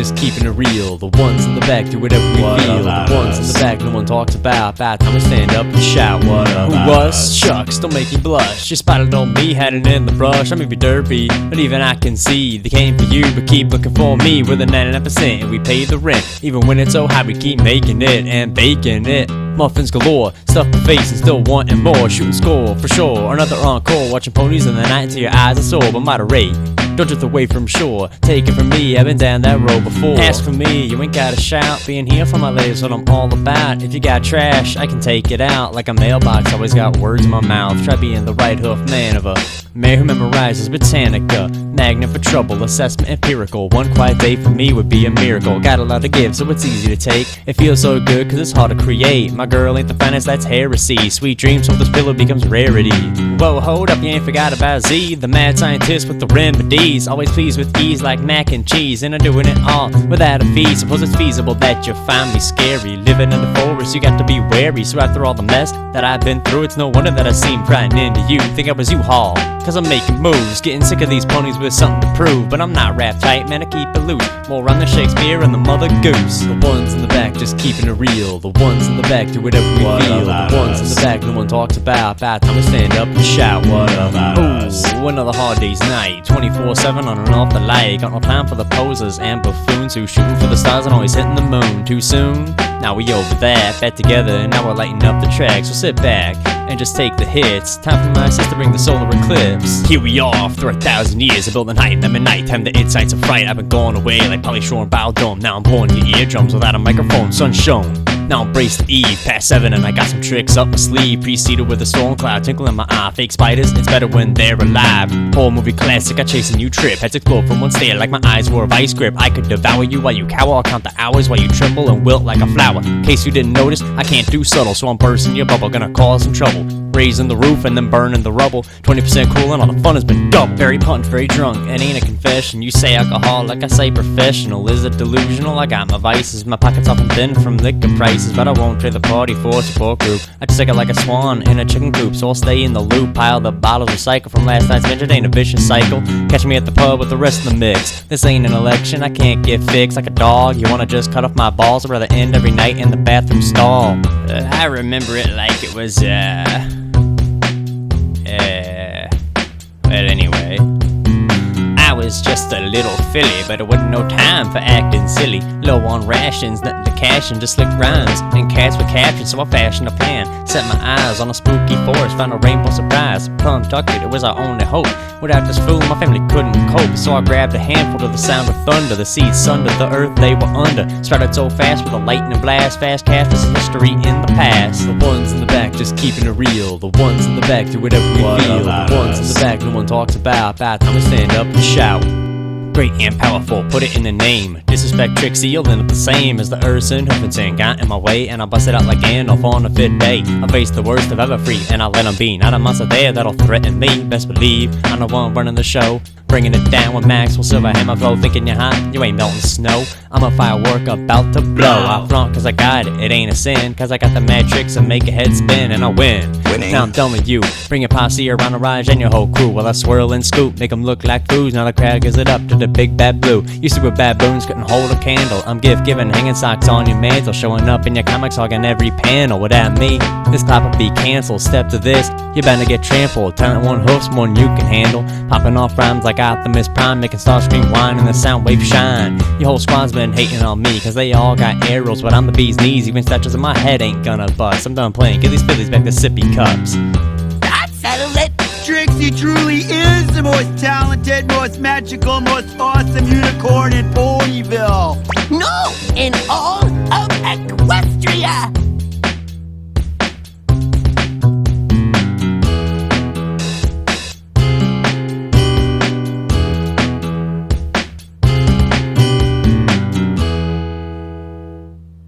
just keeping it real. The ones in the back do whatever we feel. The ones in the back no one talks about. By the time we stand up and shout, what up? Who was? Shucks, don't make me blush. You spotted on me, had it in the brush. I may be derpy, but even I can see they came for you, but keep looking for me. We're the 99% and we pay the rent. Even when it's so high, we keep making it and baking it. Muffins galore, stuff the face and still wanting more. Shooting score for sure, another encore. Watching ponies in the night until your eyes are sore, but moderate. Don't drift away from shore. Take it from me, I've been down that road before. Ask for me, you ain't gotta shout. Being here for my ladies, what I'm all about. If you got trash, I can take it out. Like a mailbox, always got words in my mouth. Try being the right hoof man of a man who memorizes Britannica. Magnet for trouble, assessment empirical. One quiet day for me would be a miracle. Got a lot to give, so it's easy to take. It feels so good, cause it's hard to create. My girl ain't the finest, that's heresy. Sweet dreams from this pillow becomes rarity. Whoa, hold up, you ain't forgot about Z, the mad scientist with the remedies. Always pleased with ease like mac and cheese, and I'm doing it all without a fee. Suppose it's feasible that you find me scary. Living in the forest, you got to be wary. So after all the mess that I've been through, it's no wonder that I seem frightening to you. Think I was U-Haul, cause I'm making moves. Getting sick of these ponies with something to prove. But I'm not rap tight, man, I keep it loose. More run than Shakespeare and the Mother Goose. The ones in the back just keeping it real. The ones in the back do whatever we feel. The ones in the back no one talks about. By the time we stand up and shout, what about us? Ooh, another hard day's night. 24/7 on and off the light. Got no time for the posers and buffoons who shooting for the stars and always hitting the moon. Too soon? Now we over that, back together, and now we're lighting up the tracks. So sit back and just take the hits. Time for my sister to bring the solar eclipse. Here we are, after 1,000 years, I built the night, I'm at night, time the insights of fright. I've been going away like Polly Shore and Bow Dome. Now I'm blowing your eardrums without a microphone, sun shone. Now embrace the eve, past 7 and I got some tricks up my sleeve. Preceded with a storm cloud, twinkle in my eye. Fake spiders, it's better when they're alive. Whole movie classic, I chase a new trip. Had to explode from one stare like my eyes were a vice grip. I could devour you while you cower. I'll count the hours while you tremble and wilt like a flower. In case you didn't notice, I can't do subtle, so I'm bursting your bubble, gonna cause some trouble. Raising the roof and then burning the rubble. 20% cool and all the fun has been double. Very pumped, very drunk, it ain't a confession. You say alcoholic, I say professional. Is it delusional? I got my vices. My pockets often thin from liquor prices, but I won't trade the party for a support group. I just take it like a swan in a chicken coop, so I'll stay in the loop. Pile the bottles, recycle from last night's binge. It ain't a vicious cycle. Catch me at the pub with the rest of the mix. This ain't an election, I can't get fixed like a dog. You wanna just cut off my balls? I'd rather end every night in the bathroom stall. I remember it like it was, well, anyway, I was just a little filly, but it wasn't no time for acting silly. Low on rations, nothing to cash and just slick rhymes. And cats were captured, so I fashioned a plan. Set my eyes on a spooky forest, found a rainbow surprise. Plum-tucked it was our only hope. Without this fool, my family couldn't cope. So I grabbed a handful of the sound of thunder. The seeds sundered the earth they were under. Started so fast with a lightning blast. Fast cast is history in the past. The ones in the back just keeping it real. The ones in the back do whatever we feel. The ones in the back no one talks about. By the time we stand up and shout. Great and powerful, put it in the name. Disrespect Trixie, you'll end up the same as the Urson Huffington. Got in my way and I bust it out like Gandalf on a fit day. I face the worst of ever free and I let them be. Not a monster there that'll threaten me. Best believe I'm the one running the show. Bringing it down with Maxwell Silverhammer flow. Thinking you're hot, you ain't melting snow. I'm a firework about to blow. I front cause I got it, it ain't a sin. Cause I got the mad tricks and make a head spin and I win. Now I'm done with you. Bring your posse around the ride and your whole crew. While I swirl and scoop, make them look like fools. Now the crowd gives it up to the big bad blue. Used to with baboons, couldn't hold a candle. I'm gift giving, hanging socks on your mantle. Showing up in your comics, hogging every panel. Without me, this pop will be canceled. Step to this, you better get trampled. Talent one hoof's more than you can handle. Popping off rhymes like Optimus Prime, making stars scream whine and the sound wave shine. Your whole squad's been hating on me, cause they all got arrows, but I'm the bee's knees. Even statues in my head ain't gonna bust. I'm done playing, get these fillies back to sippy cups. That settles it. Trixie truly is the most talented, most magical, most awesome unicorn in Ponyville. No, in all